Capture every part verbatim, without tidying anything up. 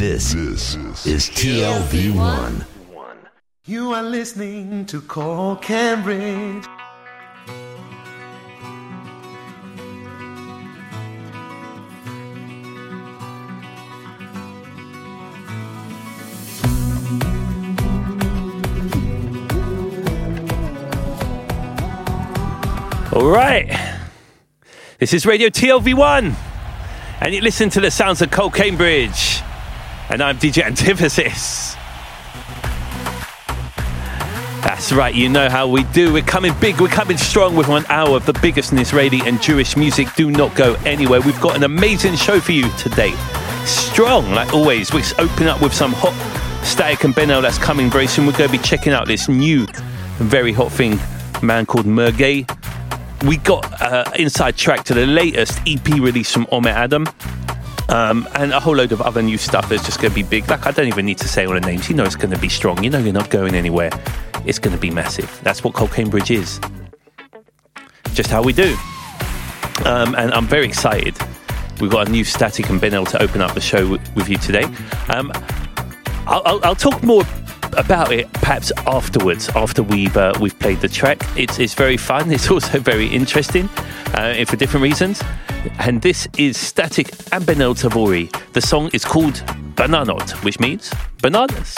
This is T L V one. You are listening to Call Cambridge. All right, this is Radio T L V one, and you listen to the sounds of Cole Cambridge, and I'm D J Antithesis. That's right, you know how we do. We're coming big, we're coming strong with one hour of the biggest in Israeli and Jewish music. Do not go anywhere. We've got an amazing show for you today. Strong, like always. We're opening up with some hot Static and Benel that's coming very soon. We're going to be checking out this new, very hot thing, man called Mergay. We got uh, inside track to the latest E P release from Omer Adam, um, and a whole load of other new stuff that's just going to be big. Like, I don't even need to say all the names. You know it's going to be strong. You know you're not going anywhere. It's going to be massive. That's what Cole Cambridge is. Just how we do. Um, and I'm very excited. We've got a new Static and Benel to open up the show w- with you today. Um, I'll, I'll, I'll talk more about it perhaps afterwards, after we've uh, we've played the track. It's it's very fun. It's also very interesting, uh, for different reasons. And this is Static and Benel Tavori. The song is called Bananot, which means bananas.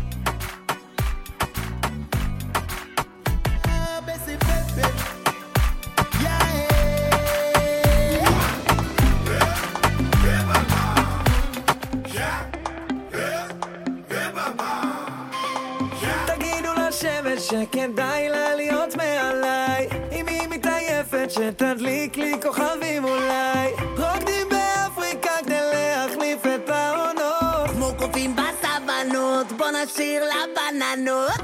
שכדאי לה להיות מעליי אם היא מתעייפת שתדליק לי כוכבים אולי רוקדים באפריקה כדי להחליף את העונות כמו קופים בסבנות בוא נשאיר לה בננות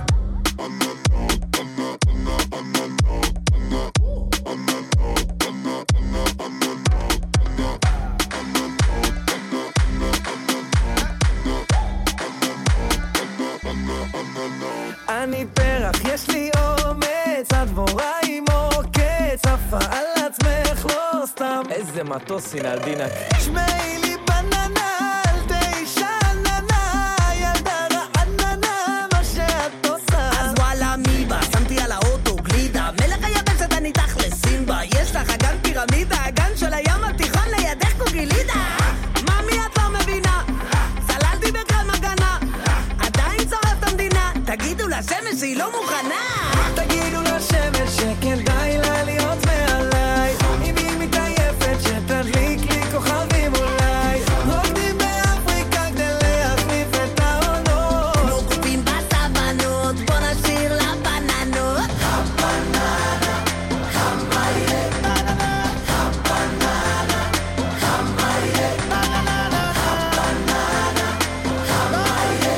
אני פרח, יש לי אומץ, הדבורה עם עוקץ, עפה על עצמך לא סתם איזה מטוס הנה על דינק שמעי לי בננה, אל תישננה ילדה רעננה, מה שאת עושה אז וואלה מי בה, שמתי על האוטו גלידה מלך היבשת אני תכלסים בה יש לך אגן פירמידה, אגן של הים התיכון לידך קוגלידה ממי את לא מבינה סללתי בקרם הגנה עדיין צורף את המדינה תגידו לשמש שהיא לא מוכנה תגידו לשמש שכדאי לה להיות מעליי אם היא מתעייפת שתדליק לי כוכבים אולי רוקדים באפריקה כדי להחליף את העונות כמו קופים בסבנות בוא נשאיר לה בננות הבננה כמה יהיה בננה הבננה כמה יהיה בננה הבננה כמה יהיה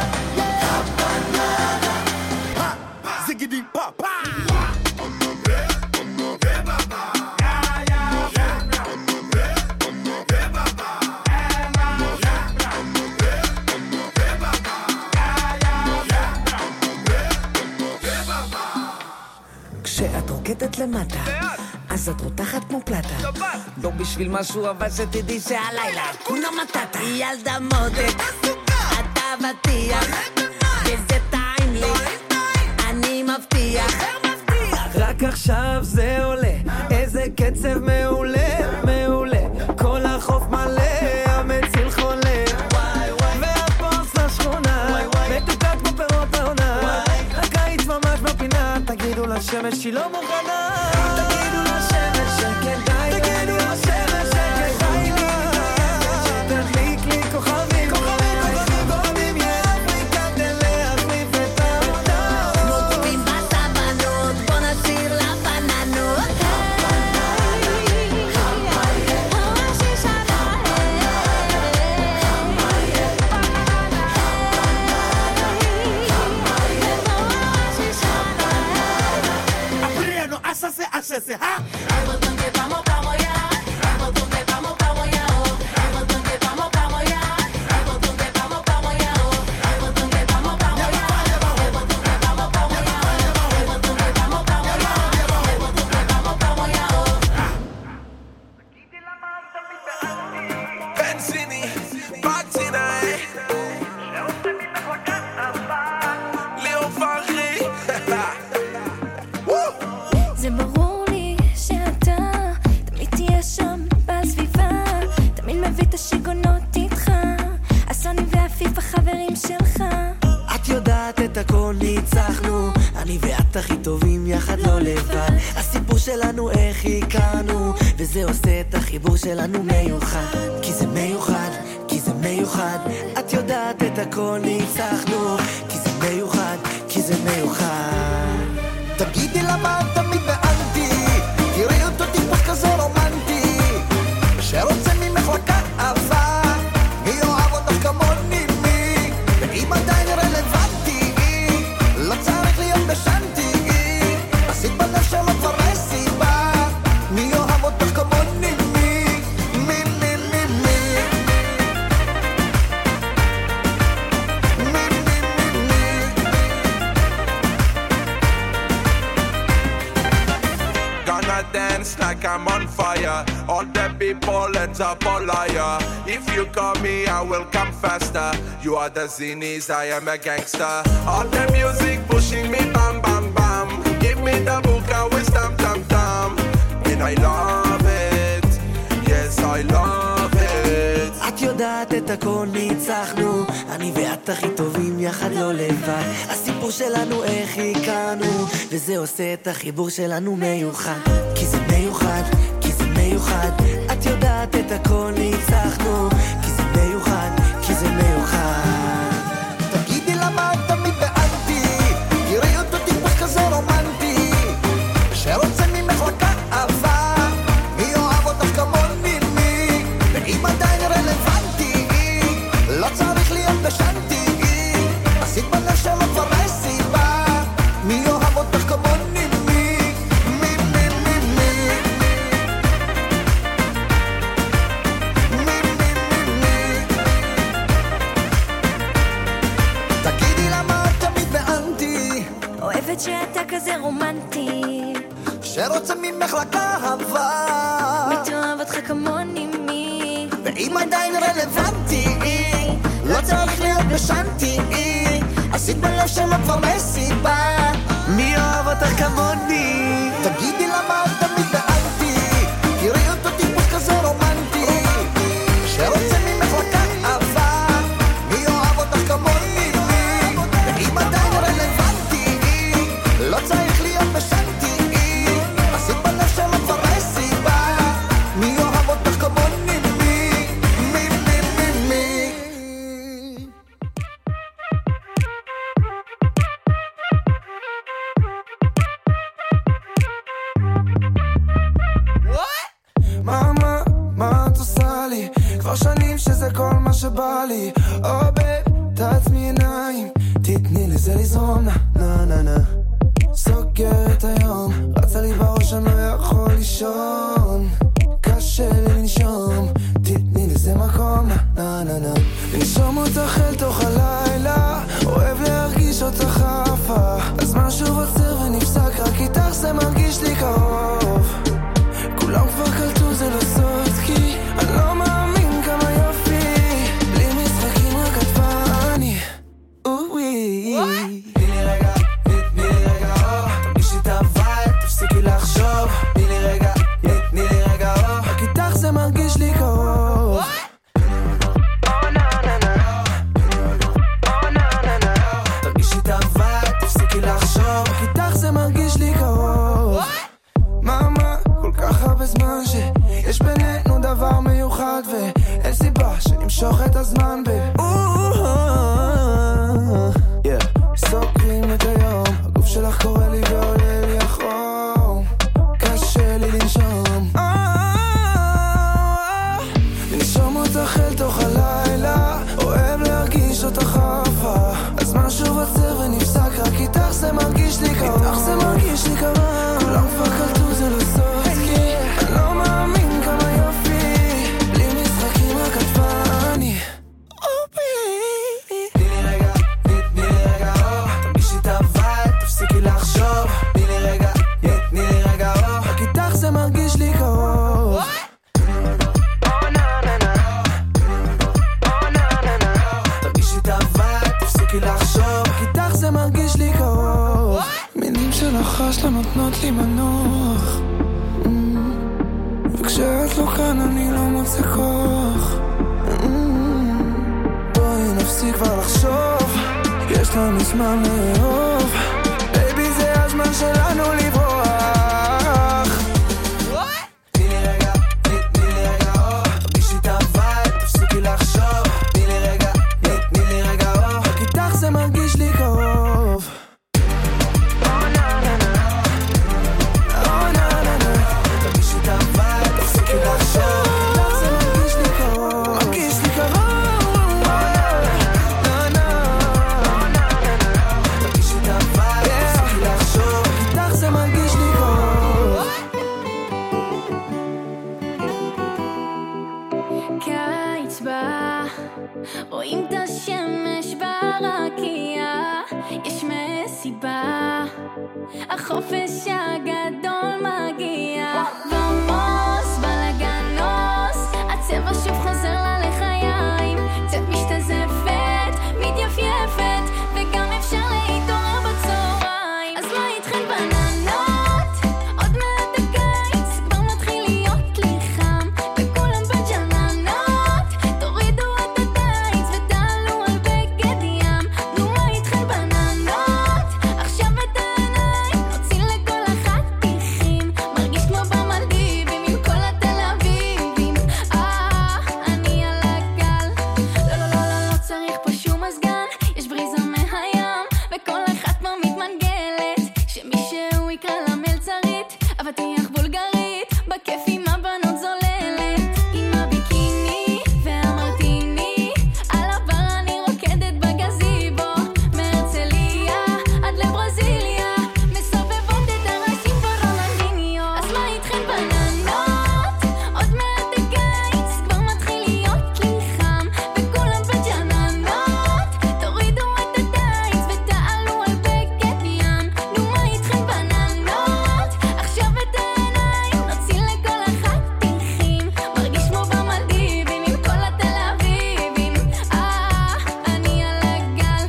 Ziggity pop pop כשאת רוקדת למטה אז את רותחת כמו פלטה לא בשביל משהו אבל שתדעי שהלילה כונה מטאטה ילדה מודק את אבטיח וזה טעים לי אני מבטיח רק עכשיו זה עולה איזה קצב מעולה מעולה כל החוף מלא המציל חולה והפוס לשכונה מתוקה כמו פירות העונה הקיץ ממש בפינה תגידו לשמש שהיא לא מוכנה תגידו לשמש שכדאי תגידו לשמש שכדאי לי שתדליק לי כוכבים כוכבים מאפריקה כדי להחליף את העונות כמו קופים בסבנות בוא נשאיר לה בננות הבננה כמה יהיה שיגונות איתך, אסוני ואפיף החברים שלך. את יודעת את הכל ניצחנו, אני ואת הכי טובים יחד לא לבד. הסיפור שלנו איך הכרנו, וזה עושה את החיבור שלנו מיוחד. כי זה מיוחד, כי זה מיוחד. את יודעת את הכל ניצחנו, כי זה מיוחד, כי זה מיוחד. תגידי למה את תמיד באנטי, תראי אותו טיפוס כזה רומנטי, שרוצה ממך לקחת אהבה, מי אוהב אותך כמוני מי, ואם עדיין רלוונטי, לא צריך להיות בשנטי, עשית בלב שלא כבר סיבה, מי אוהב אותך כמוני מי, מי מי מי מי מי מי מי Gonna dance like I'm on fire. All the people ends up a liar. If you call me, I will come faster. You are the Zinis, I am a gangster. All the music pushing me, bam bam bam. Give me the book, I will stamp tam tam. And I love it, yes I love it. את יודעת את הכל ניצחנו, אני ואת הכי טובים יחד לא לבד. הסיפור שלנו איך הכרנו, וזה עושה את החיבור שלנו מיוחד. כי זה מיוחד, כי זה מיוחד. את יודעת את הכל ניצחנו, כי זה מיוחד, כי זה מיוחד. תגידי למה את תמיד באנטי, תראי אותו טיפוס כזה רומנטי, שרוצה ממך לקחת אהבה, מי אוהב אותך כמוני מי, ואם עדיין רלוונטי, לא צריך להיות בשנטי, עשית בלב שלא כבר סיבה, מי אוהב אותך כמוני מי, מי מי מי מי מי מי מי. תגידי למה את תמיד באנטי, אוהבת שאתה כזה רומנטי, שרוצה ממך לקהבה, מי תאהב אותך כמוני מי, ואם עדיין רלוונטי, לא צריך להיות בשנטי, עשית בלב שלא כבר מסיבה, מי אוהב אותך כמוני. תגידי למה את תמיד באנטי, תראי אותו טיפוס כזה רומנטי, שרוצה ממך לקחת אהבה, מי אוהב אותך כמוני מי, ואם עדיין רלוונטי, לא צריך להיות בשנטי, עשית בלב שלא כבר מסיבה, מי אוהב אותך כמוני מי, מי מי מי מי. מה, מה, מה את עושה לי? כבר שנים שזה כל מה שבא לי. או בייב, תעצמי עיניים, תתני לזה לזרום, נה נה נה. סוגר את היום, רצה לי בראש, אני לא יכול לישון, קשה לי לנשום, תתני לזה מקום, נה נה נה. לנשום אותך אל תוך הלילה, אוהב להרגיש אותך עפה, הזמן שוב עוצר ונפסק, רק איתך זה מרגיש לי קרוב. כולם כבר קלטו זה לא סוד, כי אני לא מאמין כמה יופי, בלי משחקים רק את ואני, אוי. תני לי רגע, תני לי רגע, תרגישי את הווייב, תפסיקי לחשוב, תני לי רגע, תני לי רגע, רק איתך זה מרגיש לי קרוב. תרגישי את הווייב, תפסיקי לחשוב, רק איתך זה מרגיש לי קרוב. מאמה, כל כך הרבה זמן שיש בינינו דבר מיוחד, ואין סיבה שנמשוך את הזמן ב... סוקרים את היום, הגוף שלך קורא לי ועולה לי החום, קשה לי לנשום, לנשום אותך אל תוך הלילה, אוהב להרגיש אותך אהבה, הזמן שוב עוצר ונפסק, רק איתך זה מרגיש לי קרוב, איתך זה מרגיש לי קרוב. כולם כבר קלטו זה לא סוד, כי אני לא מאמין כמה יופי, בלי משחקים רק את ואני, תני לי רגע, תני לי רגע, תרגישי את הווייב, תפסיקי לחשוב, תני לי רגע, תני לי רגע, רק איתך זה מרגיש לי קרוב. תרגישי את הווייב, תפסיקי לחשוב, רק איתך זה מרגיש לי קרוב. מילים של החש לא נותנות לי מנוח, וכשאת לא כאן אני לא מוצא כוח, אותך מזמן לאהוב בייבי זה הזמן שלנו לברוח תני לי רגע, תני לי רגע אור תרגישי את הווייב, תפסיקי לחשוב תני לי רגע, תני לי רגע אור רק איתך זה מרגיש לי קרוב תרגישי את הווייב, תפסיקי לחשוב איתך זה מרגיש לי קרוב מרגיש לי קרוב רואים את השמש ברקיע יש מסיבה החופש הגדול מגיע במוס בלגנוס הצבע שוב חוזר לה לחיים קצת משתזפת מתייפייפת וגם אפשר להתעורר בצהריים אז מה איתכן בננות עוד מעט הקיץ כבר מתחיל להיות לי חם וכולם בג'ננות תורידו את הקיץ ותעלו על בגד ים נו מה איתכן בננות עכשיו את העיניים נוציא לכל אחת תיכים מרגיש כמו במלדיבים עם כל התל אביבים אה אני על הגל לא לא לא לא לא צריך פה שום מזגן יש בריזה מהים וכל אחת פה מתמנגלת שמישהו יקרא לה מלצרית אבטיח בולגרית בכיף עם הבנות זוללת עם הביקיני והמרטיני על הבר אני רוקדת בגזיבו מהרצליה עד לברזיליה מסובבות את הראשים ברולנדיניו אז מה איתכן בננות עוד מעט הקיץ כבר מתחיל להיות לי חם וכולם בג'ננות תורידו את הקיץ ותעלו על בגד ים נו מה איתכן בננות עכשיו את העיניים נוציא לכל אחת תיכים מרגיש כמו במלדיבים עם כל התל אביבים אה אני על הגל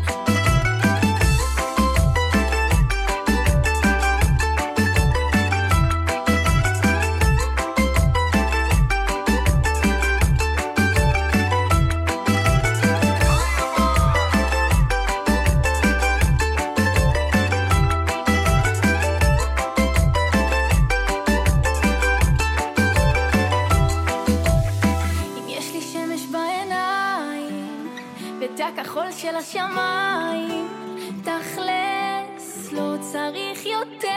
אם יש לי שמש בעיניים ותא כחול של השמיים תכלס לא צריך יותר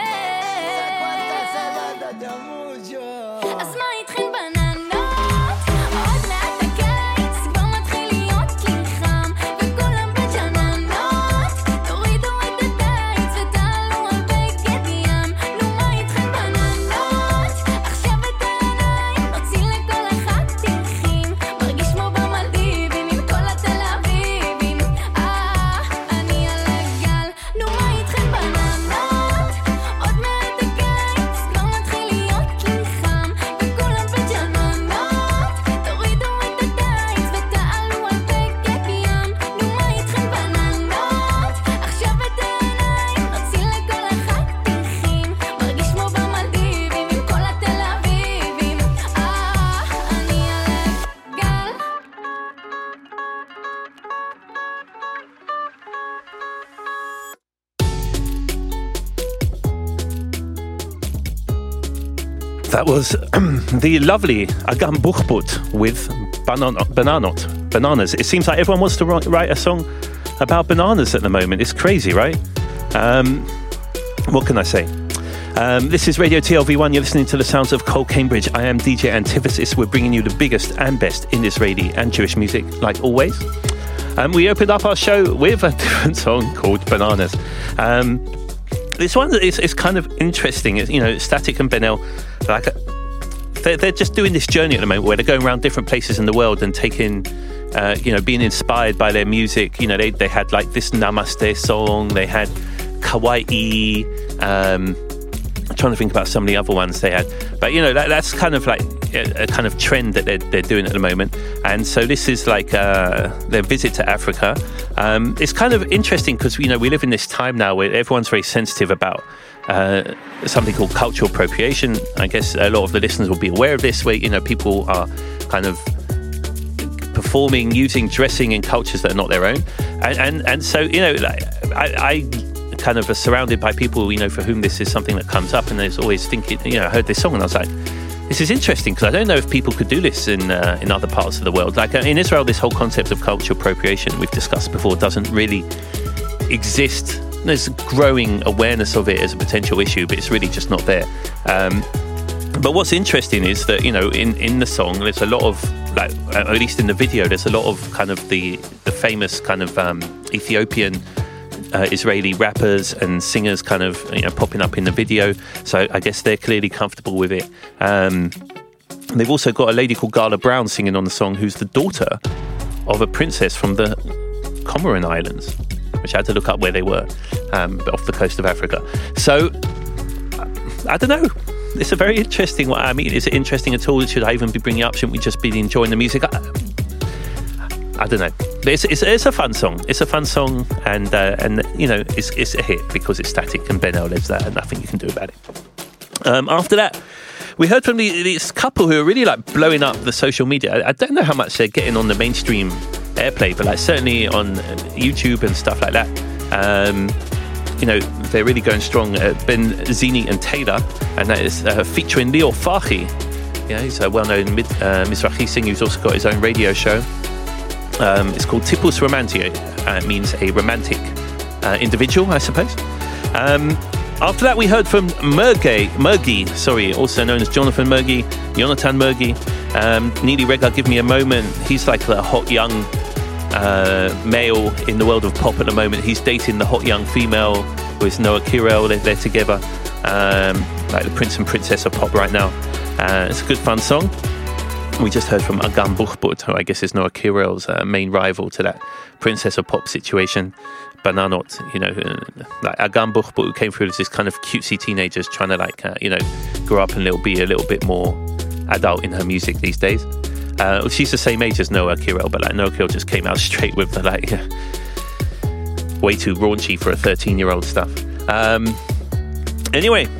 אז מה איתכן בננות עוד מעט הקיץ כבר מתחיל להיות לי חם וכולם בג'ננות תורידו את הקיץ ותעלו על בגד ים נו מה איתכן בננות עכשיו את העיניים נוציא לכל אחת תיכים מרגיש כמו במלדיבים עם כל התל אביבים אה אני על הגל נו מה איתכן בננות עוד מעט הקיץ כבר מתחיל להיות לי חם וכולם בג'ננות תורידו את הקיץ ותעלו על בגד ים נו מה איתכן בננות עכשיו את העיניים נוציא לכל אחת תיכים מרגיש כמו במלדיבים עם כל התל אביבים אה אני על הגל That was the lovely Agam Buchbut with banan- bananot, bananas. It seems like everyone wants to write, write a song about bananas at the moment. It's crazy, right? Um, what can I say? Um, this is Radio T L V one. You're listening to the sounds of Cole Cambridge. I am D J Antithesis. We're bringing you the biggest and best in Israeli and Jewish music, like always. Um, we opened up our show with a different song called Bananas. Um, This one is, is kind of interesting. It's, you know, Static and Benel, like, they're, they're just doing this journey at the moment where they're going around different places in the world and taking, uh, you know, being inspired by their music. You know, they, they had like this Namaste song, they had Kawaii, um, I'm trying to think about some of the other ones they had. But, you know, that, that's kind of like a, a kind of trend that they're, they're doing at the moment. And so this is like uh, their visit to Africa. Um, it's kind of interesting because, you know, we live in this time now where everyone's very sensitive about uh, something called cultural appropriation. I guess a lot of the listeners will be aware of this, where, you know, people are kind of performing, using, dressing in cultures that are not their own. And, and, and so, you know, like, I, I kind of are surrounded by people, you know, for whom this is something that comes up, and there's always thinking, you know, I heard this song and I was like, this is interesting because I don't know if people could do this in uh, in other parts of the world. Like uh, in Israel, this whole concept of cultural appropriation we've discussed before doesn't really exist. There's growing awareness of it as a potential issue, but it's really just not there. Um, but what's interesting is that, you know, in, in the song, there's a lot of, like, at least in the video, there's a lot of kind of the, the famous kind of um, Ethiopian Uh, Israeli rappers and singers kind of, you know, popping up in the video. So I guess they're clearly comfortable with it. Um, they've also got a lady called Gala Brown singing on the song, who's the daughter of a princess from the Comorin Islands, which I had to look up where they were, um, off the coast of Africa. So I don't know. It's a very interesting one. I mean, is it interesting at all? Should I even be bringing it up? Shouldn't we just be enjoying the music? I, I don't know. It's, it's, it's a fun song. It's a fun song, and uh, and you know, it's it's a hit because it's Static and Ben El lives there, and nothing you can do about it. Um, after that, we heard from the, this couple who are really like blowing up the social media. I, I don't know how much they're getting on the mainstream airplay, but like certainly on YouTube and stuff like that. Um, you know, they're really going strong. Uh, Ben Zini and Taylor, and that is uh, featuring Leo Fahi. Yeah, he's a well-known mid, uh, Mizrahi singer who's also got his own radio show. Um, it's called Tipus Romantia. Uh, it means a romantic uh, individual, I suppose. Um, after that, we heard from Mergi, Mergi, sorry, also known as Jonathan Mergi, Jonathan Mergi. Um, Neely Rega, Give Me a Moment. He's like the hot young uh, male in the world of pop at the moment. He's dating the hot young female with Noah Kirel. They're, they're together, um, like the prince and princess of pop right now. Uh, it's a good, fun song. We just heard from Agam Buchbut, who I guess is Noah Kirel's uh, main rival to that Princess of Pop situation. Bananot, you know, uh, like Agam Buchbut, who came through as this kind of cutesy teenagers trying to like, uh, you know, grow up and little, be a little bit more adult in her music these days. Uh, she's the same age as Noah Kirel, but like Noah Kirel just came out straight with the like way too raunchy for a thirteen-year-old stuff. Um, anyway,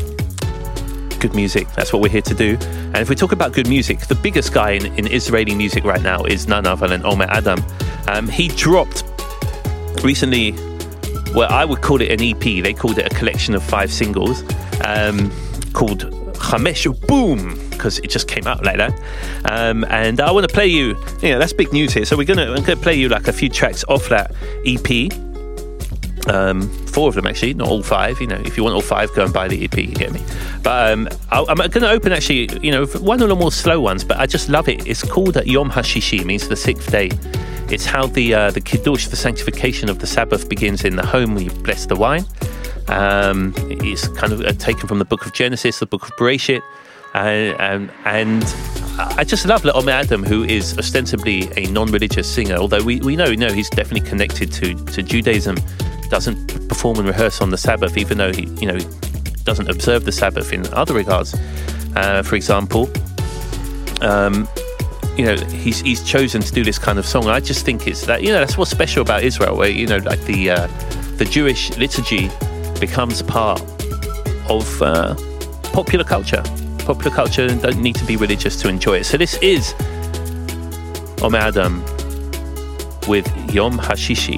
good music. That's what we're here to do. And if we talk about good music, the biggest guy in, in Israeli music right now is none other than Omer Adam. Um, he dropped recently, well, I would call it an E P. They called it a collection of five singles um, called Chamesh Boom, because it just came out like that. Um, and I want to play you, you know, that's big news here. So we're going to I'm gonna play you like a few tracks off that E P. Um, four of them actually, not all five. You know, if you want all five, go and buy the E P. You get me? But um, I'll, I'm going to open actually, you know, one of the more slow ones. But I just love it. It's called Yom HaShishi, means the sixth day. It's how the uh, the kiddush, the sanctification of the Sabbath, begins in the home where you bless the wine. Um, it's kind of uh, taken from the book of Genesis, the book of Bereshit, uh, and and I just love Omer Adam, who is ostensibly a non-religious singer, although we, we know, we know he's definitely connected to to Judaism. Doesn't perform and rehearse on the Sabbath, even though he, you know, doesn't observe the Sabbath in other regards. Uh, for example, um, you know, he's he's chosen to do this kind of song. I just think it's that, you know, that's what's special about Israel, where, you know, like the uh, the Jewish liturgy becomes part of uh, popular culture. Popular culture don't need to be religious to enjoy it. So this is Omer Adam with Yom HaShishi.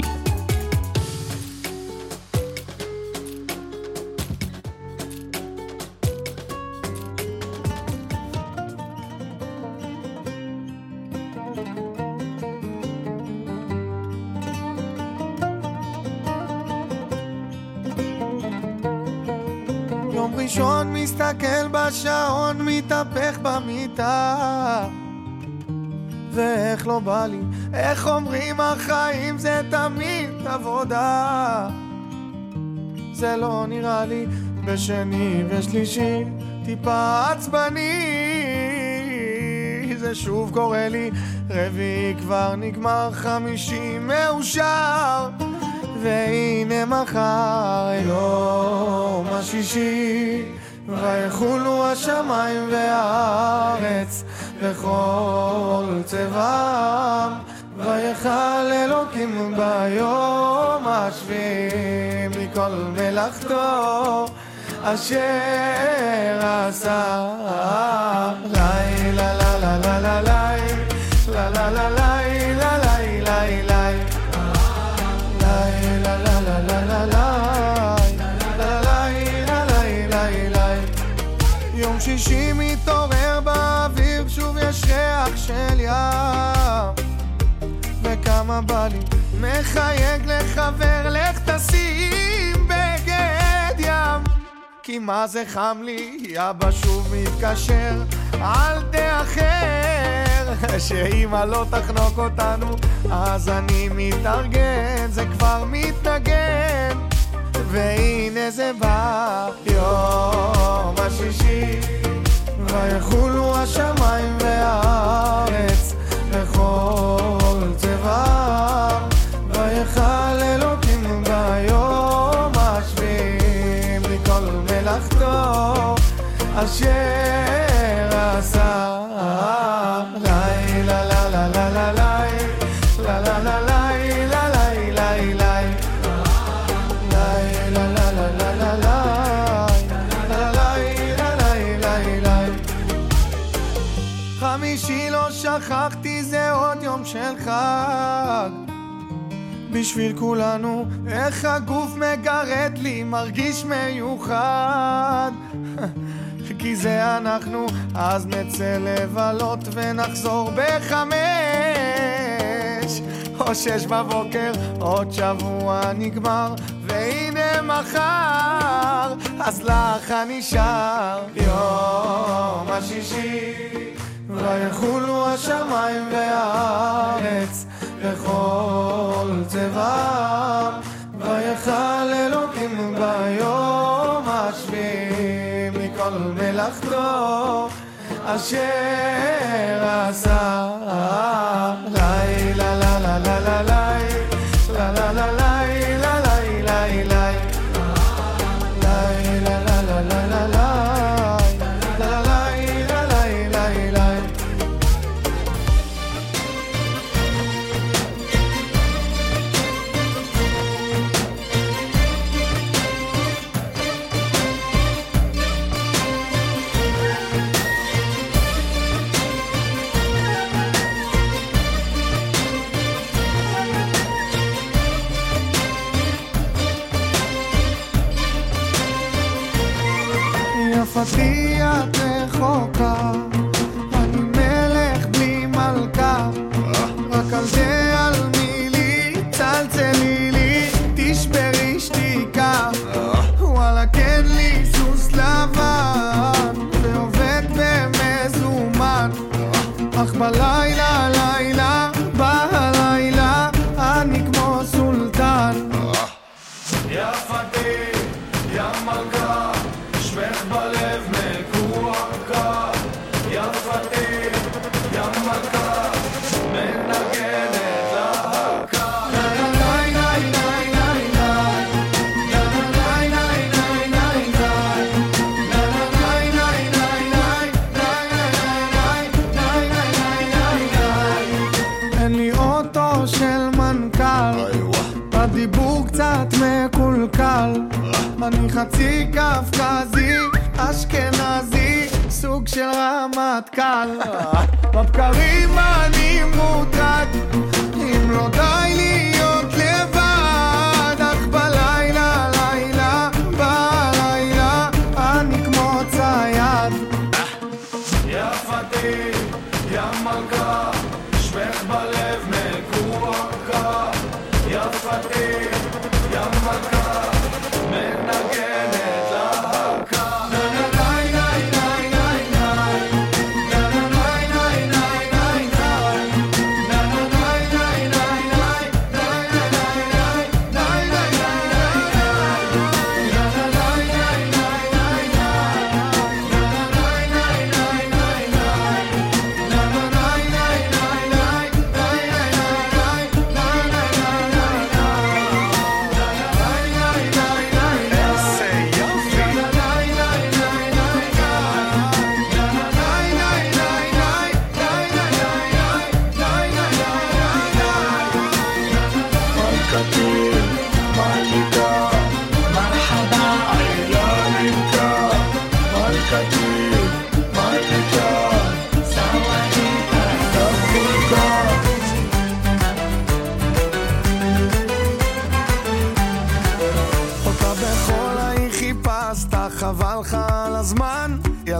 יום ראשון מסתכל בשעון, מתהפך במיטה, ואיך לא בא לי, איך אומרים החיים זה תמיד עבודה, זה לא נראה לי בשני ושלישי טיפה עצבני, זה שוב קורה לי, רביעי כבר נגמר, חמישי מאושר, והנה מחר יום השישי, ויחולו השמיים והארץ וכל צבעם, ויחל אלוקים ביום השביעי מכל מלאכתו אשר עשה. לילה לה לה לה לה לה לה לה לה לה לה לה לה לה לה לה לה לה למה בא לי מחייג לחבר, לך תשים בגד ים, כי מה זה חם לי, אבא שוב מתקשר, אל תאחר, שאמא לא תחנוק אותנו, אז אני מתארגן, זה כבר מתנגן, והנה זה בא יום השישי, ויחולו השמיים והארץ בכל צבעם, ויחל אלוקים ביום השביעי מכל מלאכתו אשר עשה. לילה לה לה לה לה לה לה לה לה חמישי לא שכחתי, זה עוד יום של חג בשביל כולנו, איך הגוף מגרד לי, מרגיש מיוחד כי זה אנחנו, אז נצא לבלות ונחזור בחמש או שש בבוקר, עוד שבוע נגמר והנה מחר, אז לך נשאר יום השישי, ויחולו השמיים והארץ בכל צבעם, ויחל אלוקים ביום השביעי מכל מלאכתו אשר עשה. לילה לה לה לה לה לה לה לה לה לה לה לה יפתי את רחוקה, אני מלך בלי מלכה, רק על זה על מילי, צלצלי לי, תשברי שתיקה, וואלה כן לי סוס לבן, ועובד במזומן, אך בלילה לילה, בלילה, אני כמו סולטן. יפתי, יא מלכה, שמך בלב מקועקע, יפתי, יא מלכה, מנגנת להקה. אין לי אוטו של מנכ"ל, בדיבור קצת מקולקל, אני חצי קפקזי, אשכנזי, סוג של רמת קל, בבקרים אני מוטרד, אם לא די להיות לבד, אך בלילה, לילה, בלילה, אני כמו צייד. יפתי, יא מלכה, שמך בלב מקועקע, יפתי, יא מלכה, מנגנת להקה.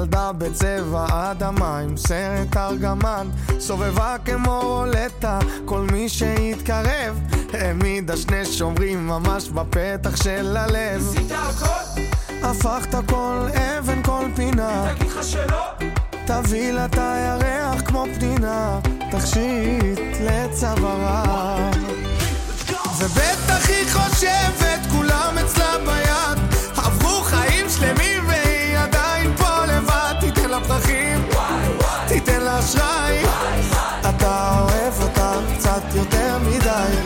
ילדה בצבע אדמה עם סרט ארגמן, סובבה כמו רולטה כל מי שהתקרב, העמידה שני שומרים ממש בפתח של הלב. עשית הכל? הפכת כל אבן כל פינה, תגיד לך שלא? תביא לה את הירח כמו פנינה, תכשיט לצווארה. ובטח היא חושבת כולם אצלה ביד, עברו חיים שלמים והיא עדיין פה לבד. תיתן לה פרחים, תיתן לה אשראי, אתה אוהב אותה קצת יותר מדי.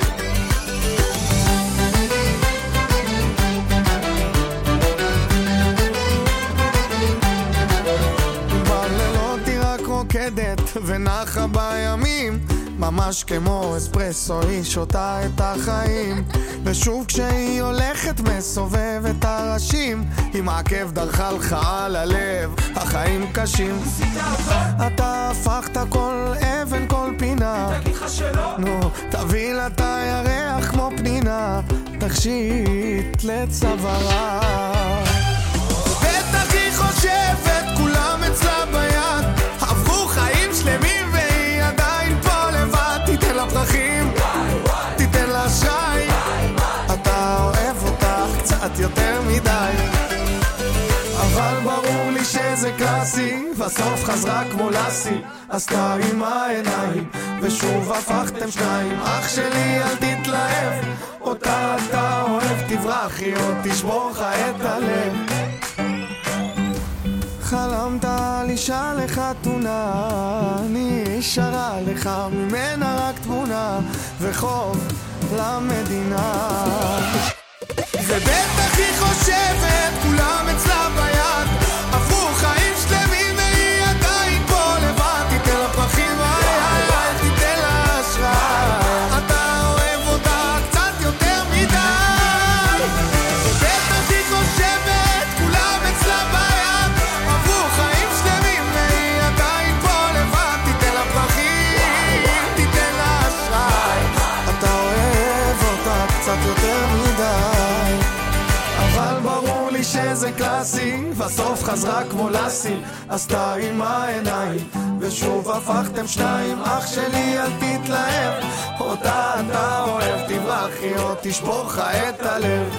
בלילות היא רק רוקדת ונחה בימים, ממש כמו אספרסו היא שותה את החיים. ושוב כשהיא הולכת מסובבת הראשים, עם העקב דרכה לך על הלב, החיים קשים. אתה הפכת כל אבן כל פינה, תגיד לך שלא? נו, תביא לה את הירח כמו פנינה, תכשיט לצווארה. בטח היא חושבת כולם אצלה ביד, עברו חיים שלמים והיא עדיין פה לבד. תיתן לה פרחים, תיתן לה אשראי, אתה אוהב אותך קצת יותר מדי. אבל ברור לי שזה קלאסי, בסוף חזרה כמו לסי, עשתה עם העיניים ושוב הפכתם שניים. אח שלי אל תתלהב, אותה אתה אוהב, תברחי או תשבור לך את הלב. חלמת על אישה לחתונה, אני שרה לך ממנה רק תמונה וחוב למדינה. ובטח היא חושבת כולם אצלה ביד, עברו חיים שלמים והיא עדיין פה לבד. תיתן לה פרחים, איי, תיתן לה אשראי, אתה אוהב אותה קצת יותר מדי. ובטח היא חושבת כולם אצלה ביד, עברו חיים שלמים והיא עדיין פה לבד. תיתן לה פרחים, תיתן לה אשראי, אתה אוהב אותה קצת יותר מדי. אבל ברור לי שזה קלאסי, בסוף חזרה כמו לסי, עשתה עם העיניים ושוב הפכתם שניים. אח שלי אל תתלהב, אותה אתה אוהב, תברחי או תשבור לך את הלב.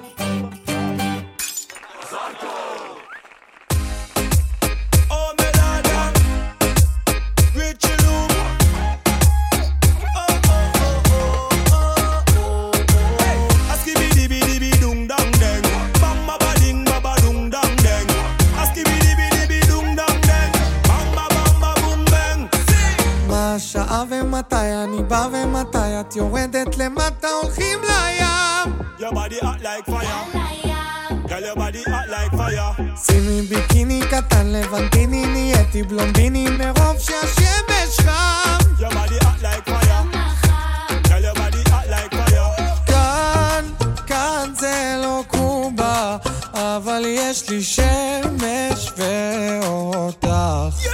שעה ומתי אני בא ומתי את יורדת למטה הולכים לים. Your body hot like fire, girl your body hot like fire. שימי ביקיני קטן לבנטיני, נהייתי בלונדיני מרוב שהשמש חם. Your body hot like fire, girl your body hot like fire. כאן, כאן זה לא קובה, אבל יש לי שמש ואותך.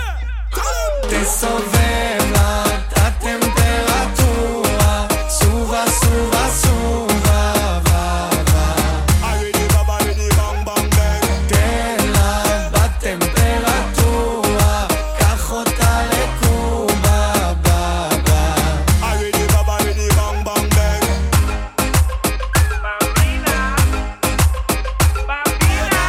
תסובב לה את הטמפרטורה, סובה סובה סובה בבה. Already baba ready bang bang bang. תן לה בטמפרטורה, קח אותה לקובה בבה. Already baba ready bang bang bang. Bambina, bambina.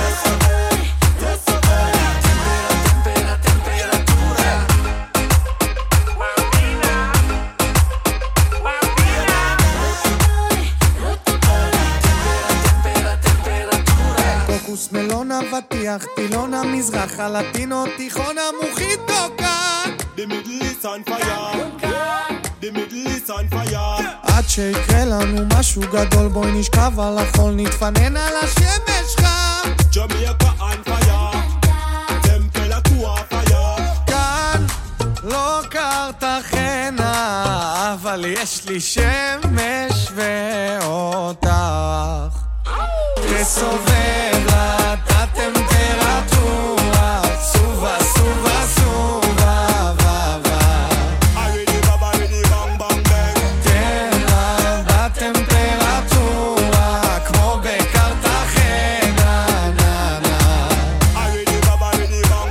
קוקוס מלון אבטיח, טילון המזרח, הלטינו תיכון המוחיטו כאן. The Middle East on fire, the Middle East on fire. עד שיקרה לנו משהו גדול בואי נשכב על החול, נתפנן על השמש חם. Jamaica on fire, temperature fire. כאן לא קרתחנה, אבל יש לי שמש ואותך. תסובב לה את הטמפרטורה, סובה סובה סובה בבה. Already baba ready bang bang bang. תן לה בטמפרטורה, כמו בקרתחנה. Already baba ready bang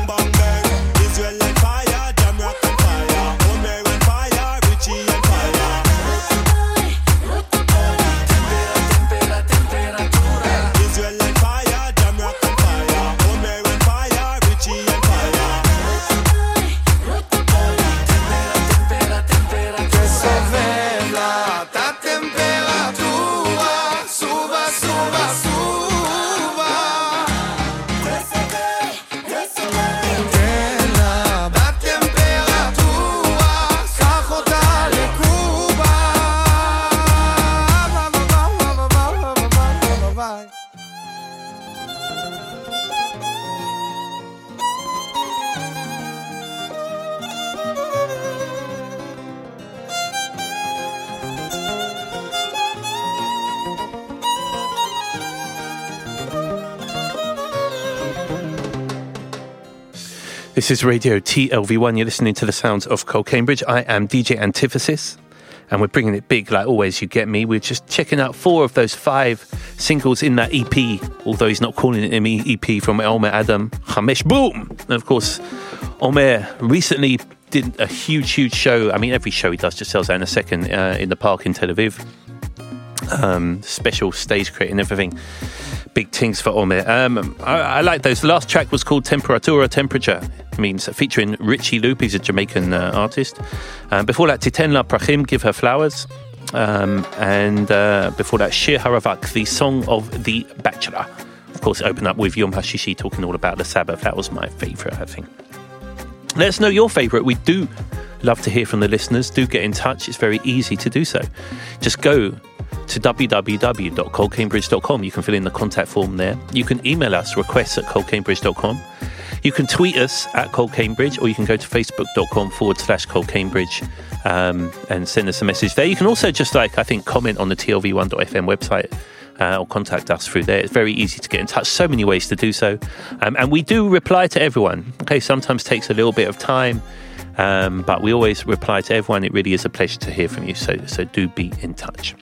This is Radio T L V one. You're listening to the sounds of Cole Cambridge. I am D J Antithesis, and we're bringing it big like always. You get me. We're just checking out four of those five singles in that E P, although he's not calling it an E P, from Omer Adam, Chamesh Boom. And of course, Omer recently did a huge, huge show. I mean, every show he does just sells out in a second, uh, in the park in Tel Aviv. Um, special stage creating everything. Big things for Omer. Um, I, I like those. The last track was called Temperatura, Temperature. It means featuring Richie Loop. He's a Jamaican uh, artist. Um, before that, Titan La Prachim, Give Her Flowers. Um, and uh, before that, Shir Haravak, the song of The Bachelor. Of course, it opened up with Yom HaShishi talking all about the Sabbath. That was my favourite, I think. Let us know your favourite. We do love to hear from the listeners. Do get in touch. It's very easy to do so. Just go to w w w dot cole cambridge dot com. You can fill in the contact form there. You can email us, requests at cole cambridge dot com. You can tweet us at Cole Cambridge, or you can go to facebook.com forward slash Cole Cambridge um, and send us a message there. You can also just, like, I think, comment on the T L V one dot f m website uh, or contact us through there. It's very easy to get in touch. So many ways to do so. Um, and we do reply to everyone. Okay, sometimes takes a little bit of time, um, but we always reply to everyone. It really is a pleasure to hear from you. So, so do be in touch.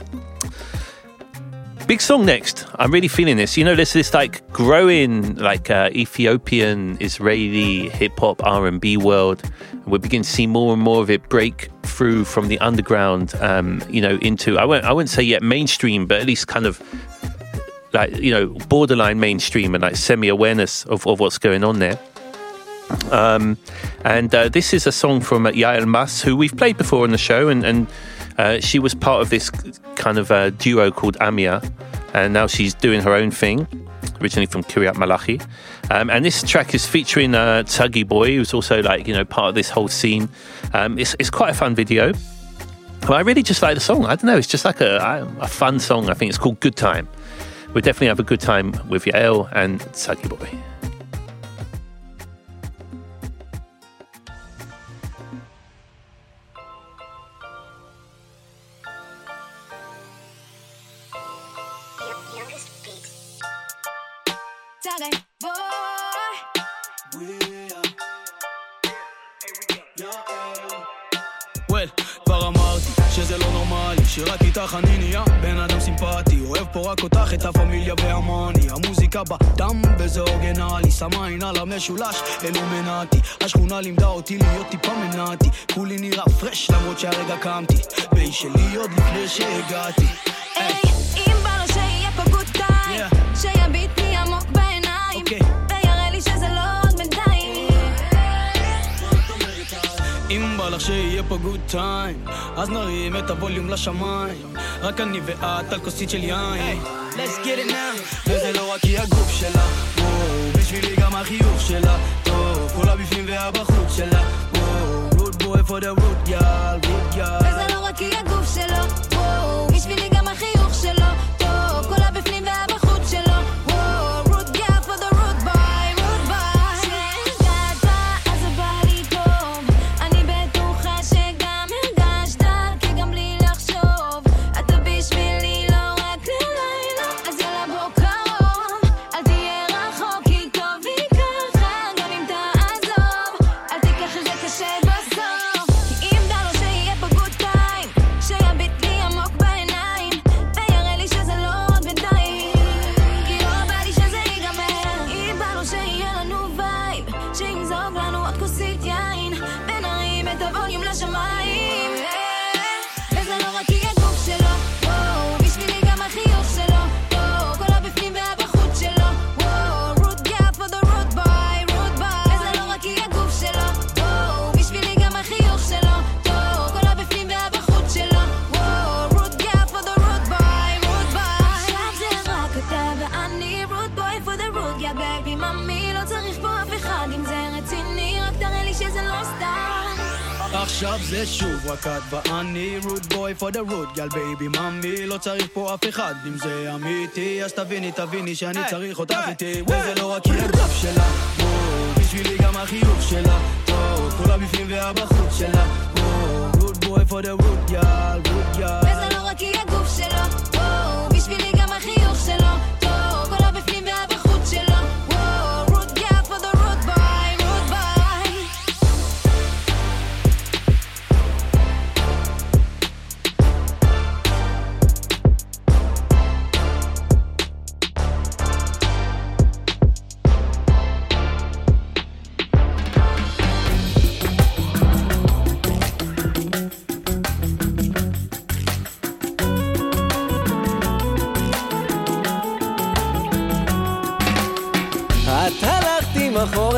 Big song next. I'm really feeling this. You know, there's this like growing like uh, Ethiopian, Israeli hip-hop, R and B world. We're beginning to see more and more of it break through from the underground, um, you know, into, I won't, I wouldn't say yet mainstream, but at least kind of like, you know, borderline mainstream and like semi-awareness of, of what's going on there. Um, and uh, this is a song from uh, Yael Mas, who we've played before on the show, and, and Uh, she was part of this kind of uh, duo called Amia, and now she's doing her own thing, originally from Kiryat Malachi. Um, and this track is featuring uh, Tuggy Boy, who's also like, you know, part of this whole scene. Um, it's, it's quite a fun video. But I really just like the song. I don't know, it's just like a, a fun song. I think it's called Good Time. We'll definitely have a good time with Yael and Tuggy Boy. שזה לא נורמלי, שרק איתך אני נהיה בן אדם סימפטי, אוהב פה רק אותך, את הפמיליה והמוני, המוזיקה בדם וזה אורגנלי, שמה עין על המשולש, אלומנטי, השכונה לימדה אותי להיות טיפה מנעתי, כולי נראה פרש למרות שהרגע קמתי, באי שלי עוד לפני שהגעתי. היי, אם בא לו שיהיה פה גוד טיים, שיביט לי עמוק בעיניים, ויראה לי שזה לא עוד בינתיים. אם בא לך שיהיה פה גוד טיים, אז נרים את הווליום לשמיים, רק אני ואת על כוסית של יין. Let's get it now. וזה לא רק היא הגוף שלה, בשבילי גם החיוך שלה, טוב, כל הבפנים והבחוץ שלה, root boy for the root girl, root girl. וזה לא רק היא הגוף שלו, בשבילי גם החיוך שלו, טוב, כל הבפנים והבחוץ שלו, root girl for the root boy, root boy. שהגעת אז זה בא לי טוב, אני בטוחה שגם הרגשת, כי גם בלי לחשוב, אתה בשבילי לא רק ללילה, אז יאללה בוא קרוב, אל תהיה רחוק, כי טוב לי ככה, גם אם תעזוב, אל תיקח את זה קשה בסוף, כי אם דע לו שיהיה פה גוד טיים, שיביט לי עמוק בעיניים, ויראה לי שזה לא עוד בינתיים, כי לא בא לי שזה ייגמר, אם בא לו שיהיה לנו וייב, שימזוג לנו עוד כוסית יין, ונרים את הווליום לשמיים, וזה לא רק יהיה גוף שלו, בשבילי גם החיוך שלו, כל הבפנים והבחוץ שלו, root girl for the root boy, root boy. וזה לא רק יהיה גוף שלו, בשבילי גם החיוך שלו, כל הבפנים והבחוץ שלו, root girl for the root boy, root boy. עכשיו זה רק אתה ואני, root boy for the root girl, baby ממי, לא צריך פה אף אחד, אם זה רציני, רק תראה לי שזה לא סתם. עכשיו זה שוב רק את ואני, root boy for the root girl, baby ממי, לא צריך פה אף אחד, אם זה אמיתי, אז תביני, תביני שאני צריך אותך איתי, וזה לא רק היא הגוף שלה, בשבילי גם החיוך שלה, כל הבפנים והבחוץ שלה, root boy for the root girl, root girl. וזה לא רק היא הגוף שלו, בשבילי גם החיוך שלו, כל הבפנים והבחוץ שלו, root girl for the root boy, root boy.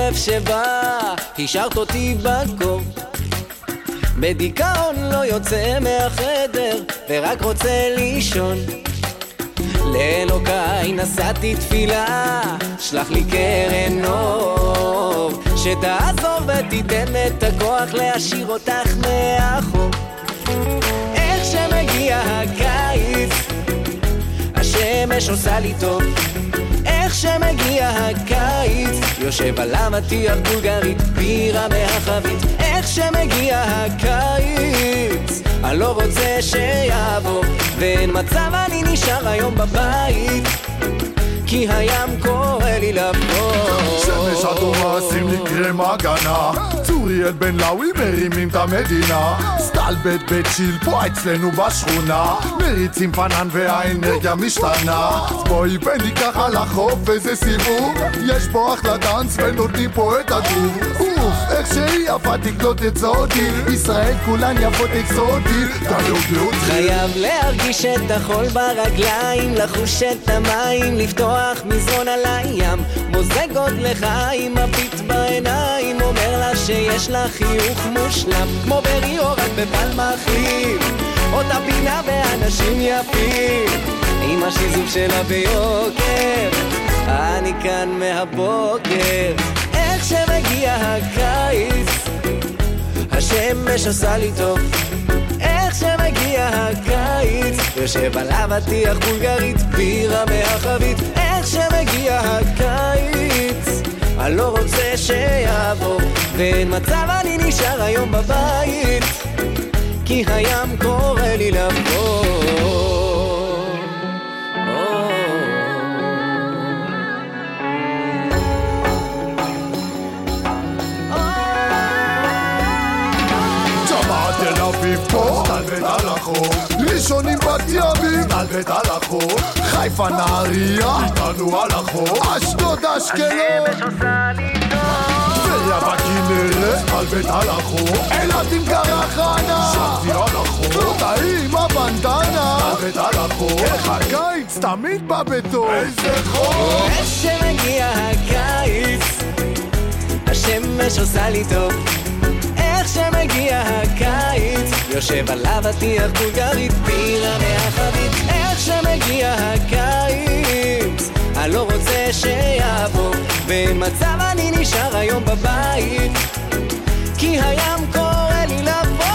חורף שבא, השארת אותי בקור, בדיכאון לא יוצא מהחדר ורק רוצה לישון. לאלוקיי נשאתי תפילה, שלח לי קרן אור שתעזור ותיתן את הכוח להשאיר אותך מאחור. איך שמגיע הקיץ השמש עושה לי טוב, איך שמגיע הקיץ יושב על המטיח בולגרית בירה מהחבית. איך שמגיע הקיץ אני לא רוצה שיעבור ואין מצב אני נשאר היום בבית כי הים קורא לי לבוא. שמש אדומה שים לי קרם הגנה, צוריאל בן לאוי מרימים את המדינה, סטל בית בית שיל פה אצלנו בשכונה, מריצים פנן והאנרגיה משתנה. בואי בני ככה לחוף איזה סיבוב, יש פה אחלה דנס ונותנים פה את הגרוב. אוף, איך שהיא יפה תקלוט את זאתי, ישראל כולן יפות אקזוטי, תעלו בלעות. חייב להרגיש את החול ברגליים, לחוש את המים, לפתוח מזרון על הים, מוזג עוד לך עם הביט בעיניים, אומר לה שיש לה חיוך מושלם כמו בריו רק בפלמחים, אותה פינה באנשים יפים עם השיזוף שלה ביוקר, אני כאן מהבוקר. איך שמגיע הקיץ השמש עושה לי טוב, איך שמגיע הקיץ יושב על אבטיח בולגרית בירה מהחבית. איך שמגיע הקיץ אני לא רוצה שיעבור ואין מצב אני נשאר היום בבית כי הים קורא לי לבוא. תל אביב פה, תלבט על החור, ראשונים בת ימים, תלבט על החור, חיפה נהריה, איתנו על החור, אשדוד אשקלון, טבריה בכנרת, תלבט על החור, אילת עם קרחנה, שבתי על החור, תאי עם הבנדנה, תלבט על החור, איך הקיץ תמיד בא בטוב, איזה חור. איך שמגיע הקיץ השמש עושה לי טוב, איך שמגיע הקיץ יושב על אבטיח בולגרית בירה מהחבית. איך שמגיע הקיץ אני לא רוצה שיעבור ואין מצב אני נשאר היום בבית כי הים קורא לי לבוא.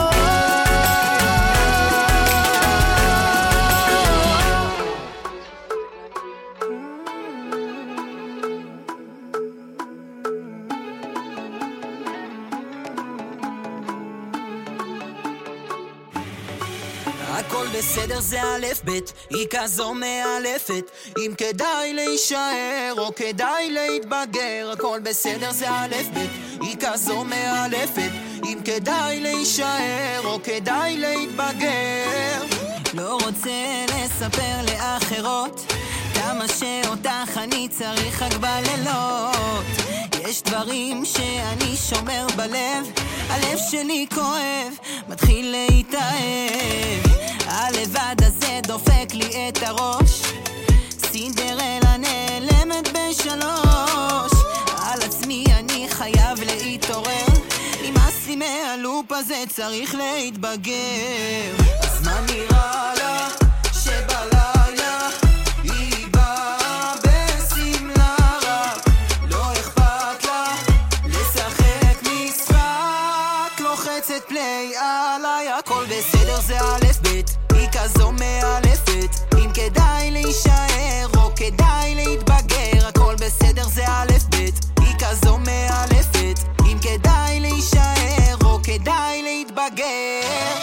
הכל בסדר זה א' ב', היא כזו מאלפת, אם כדאי להישאר או כדאי להתבגר. הכל בסדר זה א' ב', היא כזו מאלפת, אם כדאי להישאר או כדאי להתבגר. לא רוצה לספר לאחרות כמה שאותך אני צריך רק בלילות. יש דברים שאני שומר בלב, הלב שלי כואב, מתחיל להתאהב. הלבד הזה דופק לי את הראש, סינדרלה נעלמת בשלוש. על עצמי אני חייב להתעורר, נמאס לי מהלופ הזה, צריך להתבגר. אז מה נראה לה שבלילה היא באה בסמלה רק, לא אכפת לה לשחק משחק, לוחצת פליי עליי. הכל בסדר זה א' ב', היא כזו מאלפת, אם כדאי להישאר או כדאי להתבגר. הכל בסדר זה א' ב', היא כזו מאלפת, אם כדאי להישאר או כדאי להתבגר.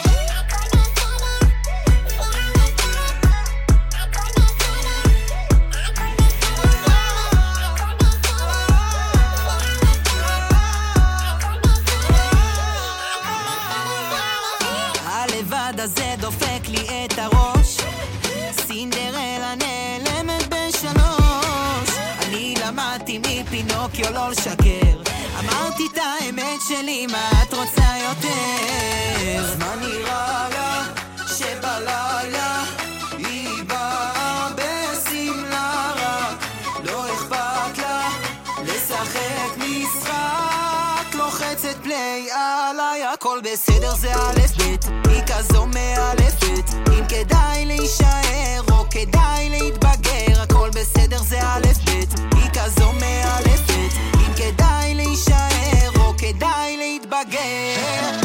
הזה דופק לי את הראש, סינדרלה נעלמת בשלוש. אני למדתי מפינוקיו לא לשקר, אמרתי את האמת שלי, מה את רוצה יותר? אז מה נראה לה שבלילה היא באה בסמלה רק, לא אכפת לה לשחק מי הכל בסדר זה א' ב' היא כזו מאלפת אם כדאי להישאר או כדאי להתבגר הכל בסדר זה א' ב' היא כזו מאלפת אם כדאי להישאר או כדאי להתבגר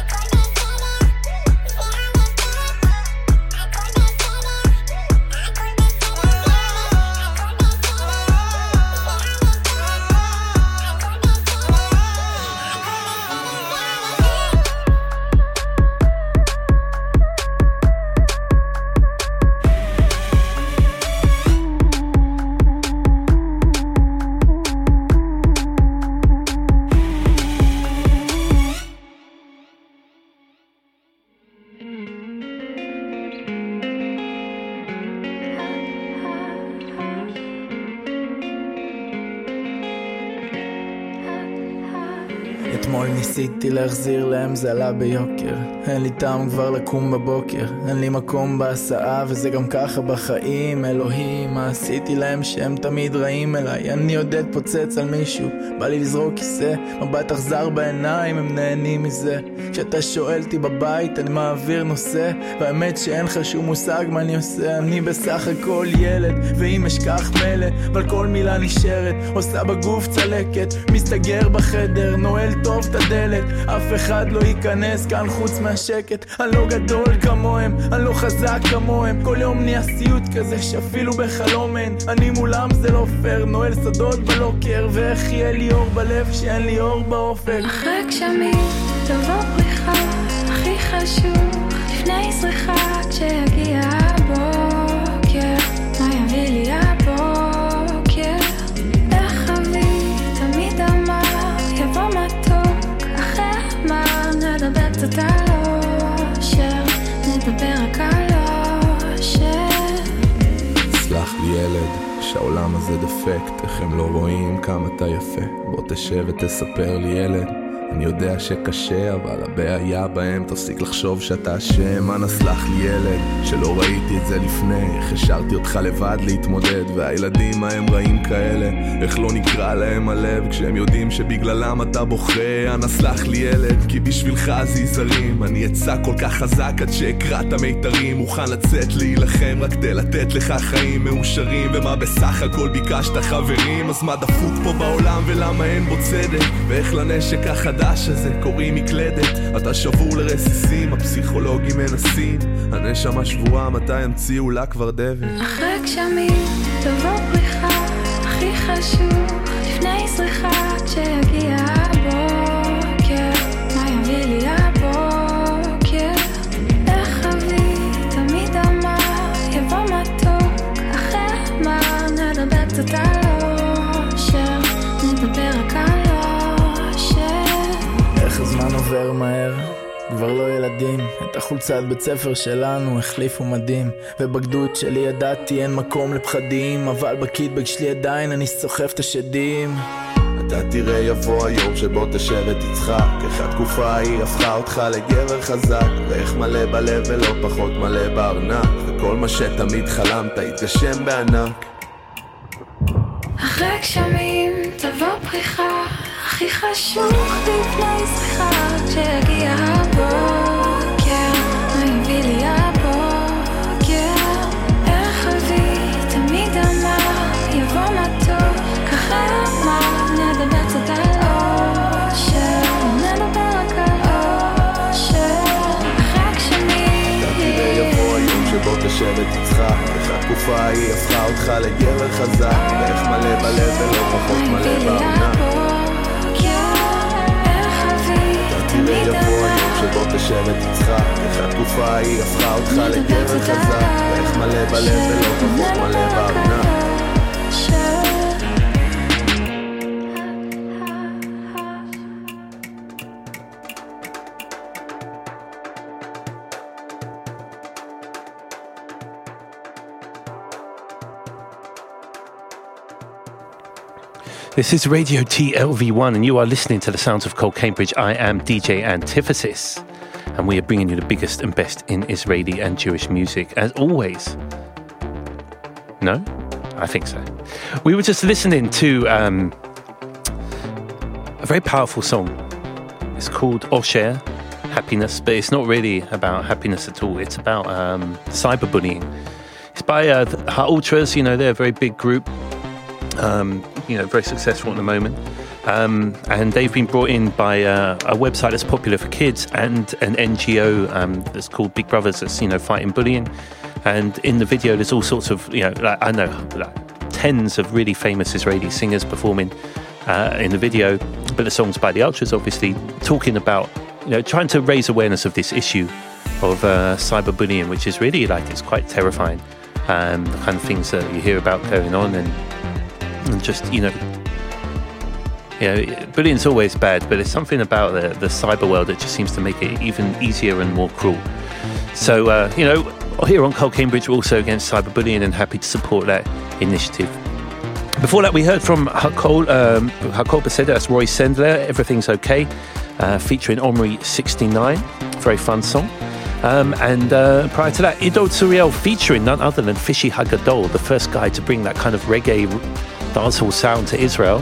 אתמול ניסיתי להחזיר להם זה עלה ביוקר אין לי טעם כבר לקום בבוקר אין לי מקום בהסעה וזה גם ככה בחיים אלוהים מה עשיתי להם שהם תמיד רעים אליי אני יודעת פוצץ על מישהו בא לי לזרוק כיסא מבט אכזר בעיניים הם נהנים מזה כשאתה שואל אותי בבית אני מעביר נושא והאמת שאין לך שום מושג מה אני עושה אני בסך הכל ילד ואם אשכח מלא אבל כל מילה נשארת עושה בגוף צלקת מסתגר בחדר נועל טוב את הדלת אף אחד לא ייכנס כאן חוץ מהשקט אני לא גדול כמוהם אני לא חזק כמוהם כל יום נהיה סיוט כזה שאפילו בחלום אין אני מולם זה לא פייר נועל שדות בלוקר ואיך יהיה לי אור בלב שאין לי אור באופק אחרי גשמים תבוא פריחה הכי חשוב לפני זריחה כשיגיע הבוקר מה יביא לי הבוקר איך אבי תמיד אמר יבוא מתוק אחרי אמר נדבר קצת על אושר נדבר רק על אושר סלח לי ילד שהעולם הזה דפקט איך הם לא רואים כמה אתה יפה בוא תשב ותספר לי ילד אני יודע שקשה אבל הבעיה בהם תפסיק לחשוב שאתה אשם אנא סלח לי ילד שלא ראיתי את זה לפני איך השארתי אותך לבד להתמודד והילדים ההם רעים כאלה איך לא נקרא להם הלב כשהם יודעים שבגללם אתה בוכה אנא סלח לי ילד כי בשבילך זיזרים אני אצא כל כך חזק עד שאקרא את המיתרים מוכן לצאת להילחם רק כדי לתת לך חיים מאושרים ומה בסך הכל ביקשת חברים אז מה דפוק פה בעולם ולמה אין בו צדק ואיך לנשק החדש הזה קוראים מקלדת אתה שבור לרסיסים הפסיכולוגים מנסים הנשמה שבורה מתי ימציאו לה כבר דבק אחרי גשמים תבוא פריחה הכי חשוב לפני זריחה כשיגיע הבוקר מה יביא לי הבוקר איך אבי תמיד אמר יבוא מתוק אחרי אמר נדבר קצת על אושר נדבר רק על איך הזמן עובר מהר, כבר לא ילדים את החולצת בית ספר שלנו החליפו מדים ובגדוד שלי ידעתי אין מקום לפחדים אבל בקיטבג שלי עדיין אני סוחף את השדים אתה תראה יבוא היום שבו תשב ותצחק איך התקופה ההיא הפכה אותך לגבר חזק ואיך מלא בלב ולא פחות מלא בארנק וכל מה שתמיד חלמת התגשם בענק אחרי גשמים תבוא פריחה הכי חשוב לפני זריחה כשיגיע הבוקר מה יביא לי הבוקר איך אבי תמיד אמר יבוא מתוק ככה אמר נדבר קצת על אושר נדבר רק על אושר אחרי גשמים אתה תראה יבוא היום שבו תשב ותצחק איך התקופה ההיא הפכה אותך לגבר חזק ואיך מלא בלב ולא פחות מלא בארנק תראה יבוא היום שבו תשב ותצחק איך התקופה ההיא הפכה אותך לגבר חזק ואיך מלא בלב ולא פחות מלא בארנק This is Radio T L V one and you are listening to the sounds of Cold Cambridge. I am D J Antithesis and we are bringing you the biggest and best in Israeli and Jewish music as always. No? I think so. We were just listening to um, a very powerful song. It's called Osher happiness, but it's not really about happiness at all. It's about um, cyberbullying. It's by uh, HaUltras, you know, they're a very big group, um, you know, very successful at the moment. Um, and they've been brought in by uh, a website that's popular for kids and an N G O um, that's called Big Brothers, that's, you know, fighting bullying. And in the video, there's all sorts of, you know, like, I know, like, tens of really famous Israeli singers performing uh, in the video, but the song's by the Ultras, obviously, talking about, you know, trying to raise awareness of this issue of uh, cyberbullying, which is really, like, it's quite terrifying, um, the kind of things that you hear about going on, and, and just, you know, you know, bullying's always bad, but there's something about the, the cyber world that just seems to make it even easier and more cruel. So, uh, you know, here on Cold Cambridge, we're also against cyberbullying and happy to support that initiative. Before that, we heard from Hakol, um, Hakol Beseder, that's Roy Sendler, Everything's Okay, uh, featuring Omri sixty-nine, very fun song. Um, and uh, prior to that, Ido Tsuriel featuring none other than Fishy Hagadol, the first guy to bring that kind of reggae dancehall sound to Israel.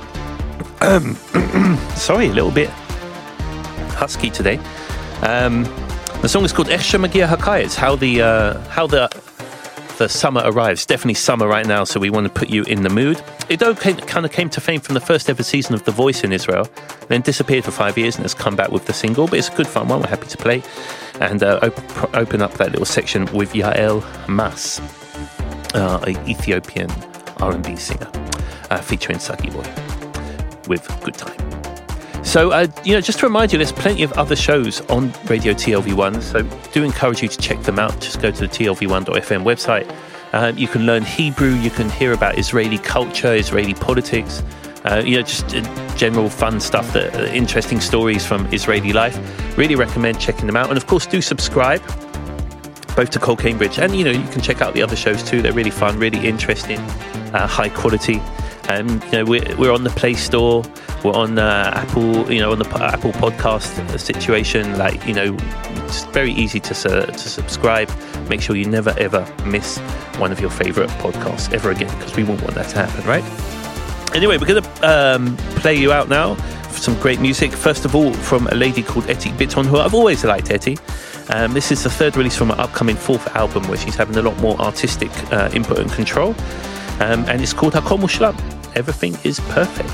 Um, sorry, a little bit husky today. Um, the song is called Ech Shemagia Hakai. It's how the uh, how the the summer arrives. Definitely summer right now, so we want to put you in the mood. It kind of came to fame from the first ever season of The Voice in Israel, then disappeared for five years and has come back with the single. But it's a good fun one. We're happy to play and uh, op- open up that little section with Yael Mas, uh, an Ethiopian R and B singer, uh, featuring Sagi Boy, with Good Time. So, uh, you know, just to remind you, there's plenty of other shows on Radio T L V one, so do encourage you to check them out. Just go to the T L V one dot F M website. Um, you can learn Hebrew, you can hear about Israeli culture, Israeli politics, uh, you know, just uh, general fun stuff, that, uh, interesting stories from Israeli life. Really recommend checking them out. And of course, do subscribe, both to Cold Cambridge, and, you know, you can check out the other shows too. They're really fun, really interesting, uh, high quality. Um, you know, we're, we're on the Play Store, we're on uh, Apple, you know, on the P- Apple podcast situation. Like, you know, it's very easy to uh, to subscribe. Make sure you never ever miss one of your favorite podcasts ever again, because we won't want that to happen, right? Anyway, we're going to um, play you out now for some great music. First of all, from a lady called Eti Bitton, who I've always liked, Eti. Um, this is the third release from her upcoming fourth album, where she's having a lot more artistic uh, input and control. Um, and it's called Hakol Mushlam. Everything is perfect.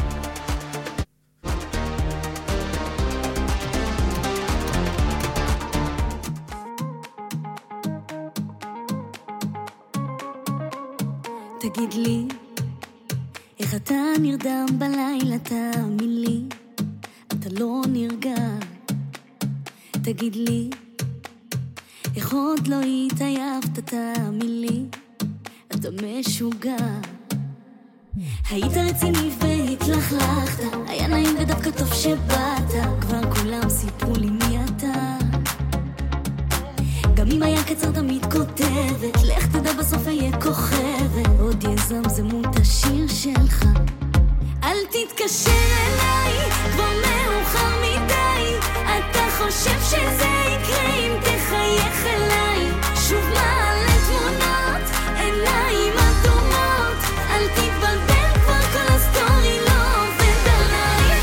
תגיד לי, איך אתה נרדם בלילה, תאמין לי, אתה לא נרגע. תגיד לי, איך עוד לא התעייפת, תאמין לי, אתה משוגע. היית רציני והתלכלכת, היה נעים ודווקא טוב שבאת, כבר כולם סיפרו לי מי אתה. גם אם היה קצר תמיד כותבת, לך תדע בסוף אהיה כוכבת, עוד יזמזמו את השיר שלך. אל תתקשר אליי, כבר מאוחר מדי, אתה חושב שזה יקרה אם תחייך אליי. שוב מעלה תמונות, עיניים אדומות, אל תתבלבל, כבר כל הסטורי לא עובד עליי.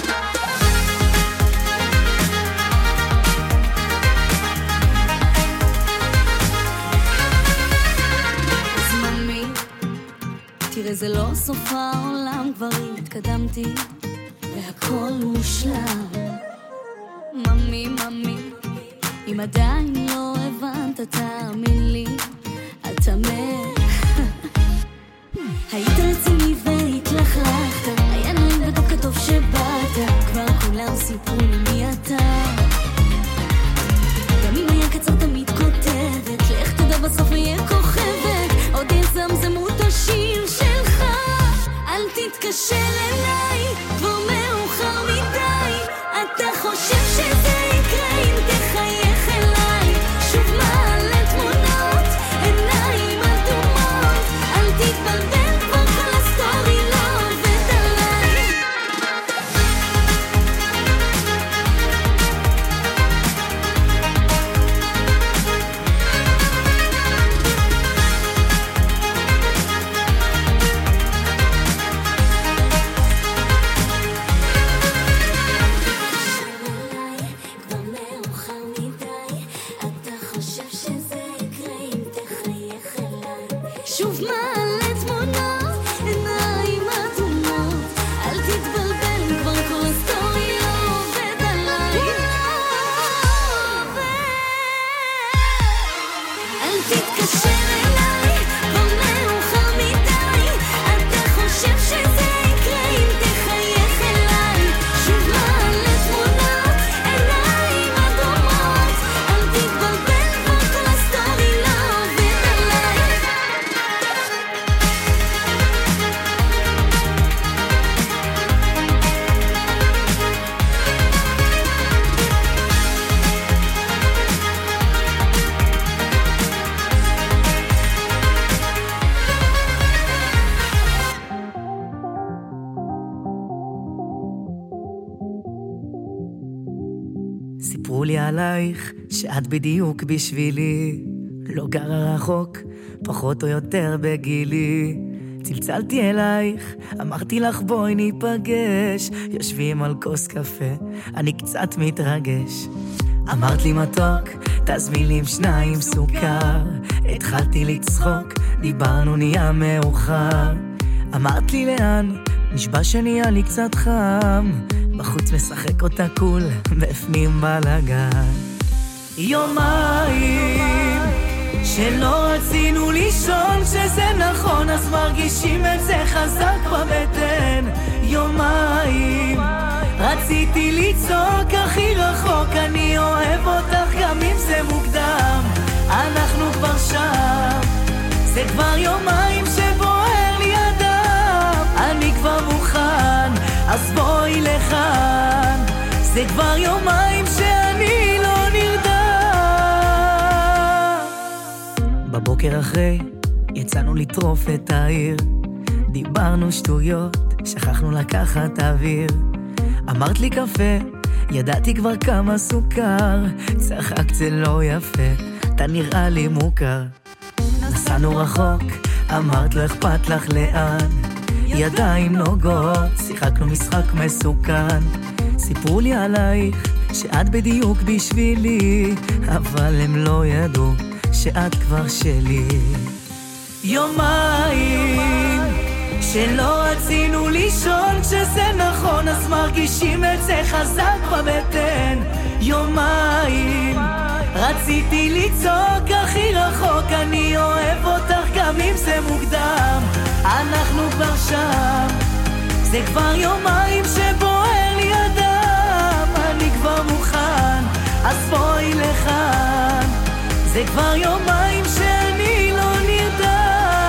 אז ממי, תראה זה לא סוף העולם, כבר התקדמתי והכל מושלם. ממי, ממי, אם עדיין לא הבנת, תאמין לי, אתה מת. היית רציני והתלכלכת, היה נעים ודווקא טוב שבאת, כבר כולם סיפרו לי מי אתה. גם אם היה קצר תמיד כותבת, לך תדע בסוף אהיה כוכבת, עוד יזמזמו את השיר שלך. אל תתקשר אליי, כבר מאוחר מדי, אתה חושב שזה יקרה אם תחייך אליי. שוב מעלה תמונות, שוב מעלה תמונות, עיניים אדומות, אל תתבלבל כבר כל הסטורי לא עובד עליי, אל תתקשר אליי, כבר מאוחר מדי, אתה חושב שזה יקרה אם תחייך אליי, שוב מעלה תמונות, עיניים אדומות, אל תתבלבל כבר כל הסטורי לא עובד עליי. סיפרו לי עלייך שאת בדיוק בשבילי, לא גרה רחוק, פחות או יותר בגילי. צלצלתי אלייך, אמרתי לך בואי ניפגש, יושבים על כוס קפה, אני קצת מתרגש. אמרת לי מתוק, תזמין לי עם שניים סוכר, התחלתי לצחוק, דיברנו נהיה מאוחר. אמרת לי לאן, נשבע שנהיה לי קצת חם, בחוץ משחק אותה קול, בפנים בלגן. יומיים שלא רצינו לישון, שזה נכון אז מרגישים את זה חזק בבטן. יומיים רציתי לצעוק הכי רחוק, אני אוהב אותך גם אם זה מוקדם, אנחנו כבר שם, זה כבר יומיים שבוער לי הדם, אני כבר מוכן אז בואי לכאן, זה כבר יומיים שאני לא נרדם. בבוקר אחרי יצאנו לטרוף את העיר, דיברנו שטויות, שכחנו לקחת אוויר. אמרת לי קפה, ידעתי כבר כמה סוכר, צחקת זה לא יפה, אתה נראה לי מוכר. נסענו רחוק, אמרת לא אכפת לך לאן, ידיים נוגות, שיחקנו משחק מסוכן. סיפרו לי עלייך שאת בדיוק בשבילי, אבל הם לא ידעו שאת כבר שלי. יומיים שלא רצינו לישון, כשזה נכון אז מרגישים את זה חזק בבטן. יומיים רציתי לצעוק הכי רחוק, אני אוהב אותך גם אם זה מוקדם, אנחנו כבר שם, זה כבר יומיים שבוער לי הדם, אני כבר מוכן אז בואי לכאן, זה כבר יומיים שאני לא נרדם.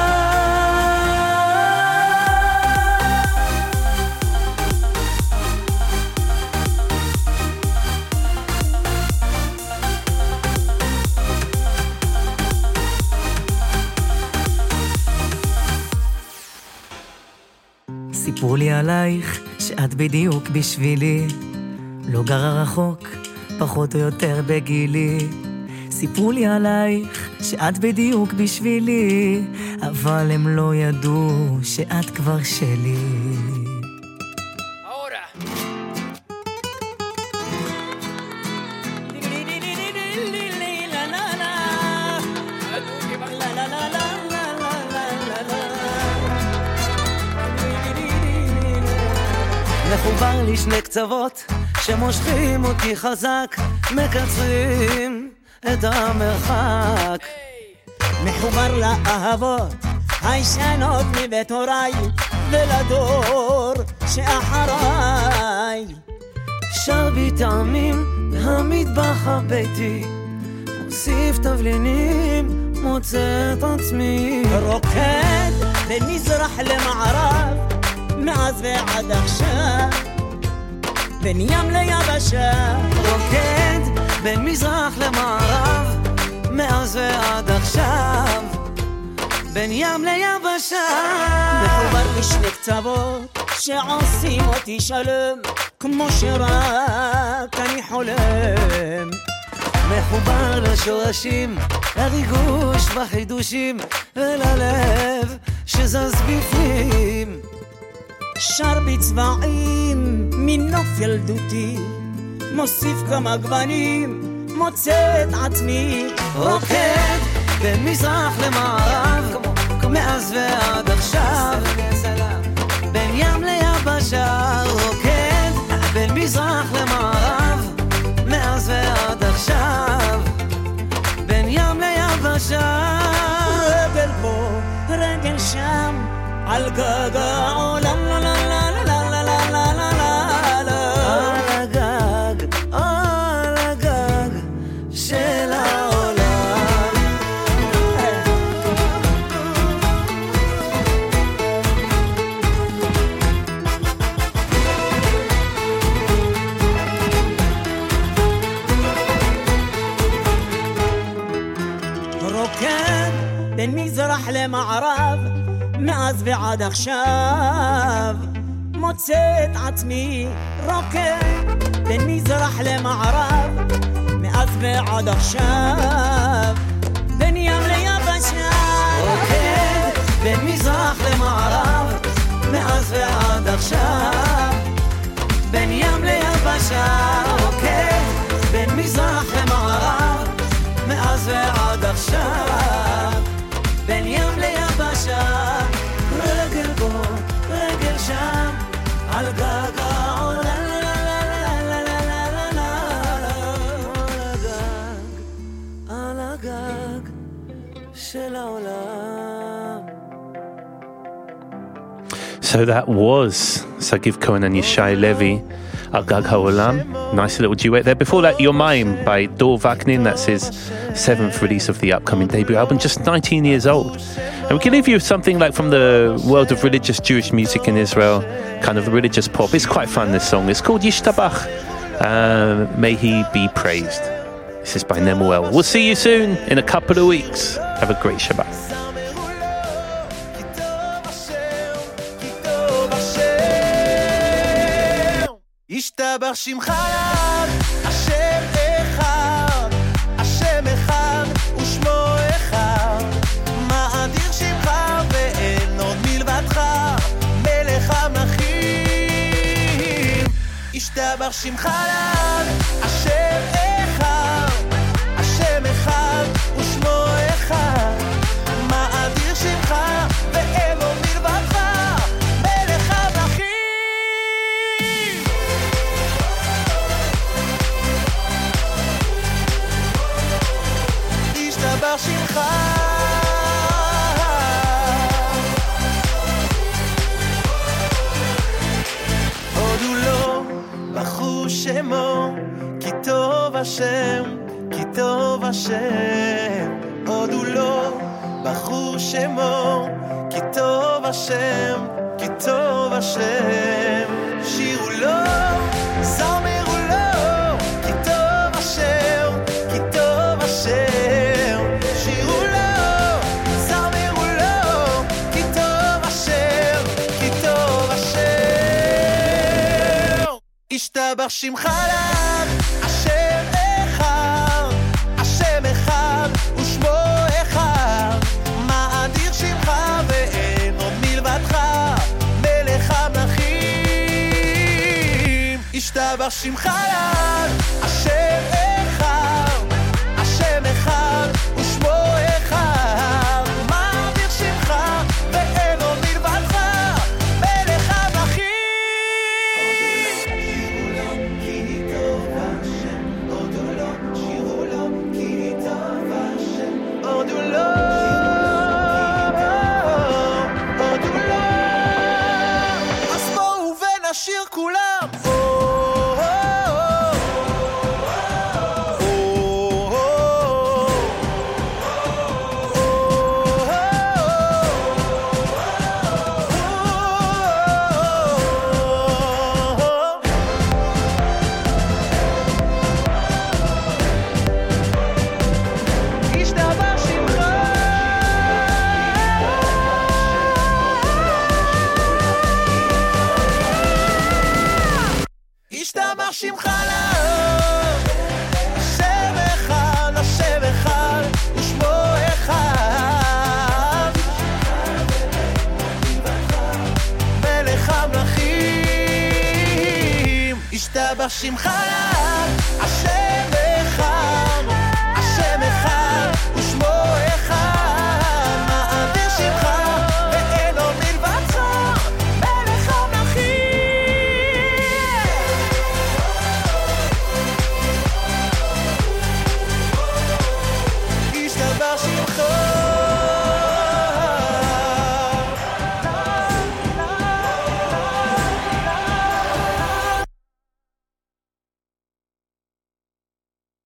סיפרו לי עלייך שאת בדיוק בשבילי, לא גרה רחוק, פחות או יותר בגילי. סיפרו לי עלייך שאת בדיוק בשבילי, אבל הם לא ידעו שאת כבר שלי. מחובר לי שני קצוות שמושכים אותי חזק, מקצרים את המרחק. מחובר לאהבות הישנות מבית הוריי ולדור שאחריי. שר בי טעמים המטבח הביתי, מוסיף תבלינים, מוצא את עצמי רוקד בין מזרח למערב, מאז ועד עכשיו, בין ים ליבשה. רוקד בין מזרח למערב, מאז ועד עכשיו, בין ים ליבשה. מחובר לשני קצוות שעושים אותי שלם, כמו שרק אני חולם. מחובר לשורשים, לריגוש בחידושים, וללב שזז בפנים. שר בצבעים מנוף ילדותי, מוסיף כמה גוונים, מוצא את עצמי רוקד בין מזרח למערב, מאז ועד עכשיו בין ים ליבשה רוקד בין מזרח למערב מאז ועד עכשיו בין ים ליבשה רגל פה רגל שם על גג העולם לה לה לה לה לה לה לה לה לה על הגג על הגג של העולם רוקד בין מזרח למערב מאז ועד עכשיו מוצא את עצמי רוקד בין מזרח למערב מאז ועד עכשיו בין ים ליבשה רוקד בין מזרח למערב מאז ועד עכשיו בין ים ליבשה רוקד בין מזרח למערב מאז ועד עכשיו בין ים ליבשה רגל בו, רגל שם על גג העולם על הגג של העולם. So that was Sagiv Cohen and Yishai Levi, Al Gag Ha'olam. Nice little duet there. Before that, Your Mime by Dor Vaknin. That's his seventh release of the upcoming debut album, just nineteen years old. And we can leave you with something like from the world of religious Jewish music in Israel, kind of religious pop. It's quite fun, this song. It's called Yishtabach. Uh, may he be praised. This is by Nemuel. We'll see you soon in a couple of weeks. Have a great Shabbat. ישתבח שמך השם אחד, השם אחד ושמו אחד, מאדיר שמך ואין עוד מלבדך, מלך המלכים. ישתבח שמך השם אחד, השם אחד ושמו אחד, מאדיר שמך ואין עוד מלבדך, מלך המלכים. ישתבח שמך הודו לו בחו שמו כי טוב השם כי טוב השם הודו לו בחו שמו כי טוב השם כי טוב השם שירו לו זמרו לו כי טוב השם כי טוב השם שירו לו זמרו לו כי טוב השם כי טוב השם ישתבח שמך השם אחד השם אחד ושמו אחד מאדיר שמך ואין עוד מלבדך מלך המלכים ישתבח שמך השם אחד השם אחד ושמו אחד מאדיר שמך ואין עוד מלבדך מלך המלכים הודו לו הודו לו אז בואו ונשיר כולם ישתבח שמך השם אחד השם אחד ושמו אחד מלך המלכים ישתבח שמך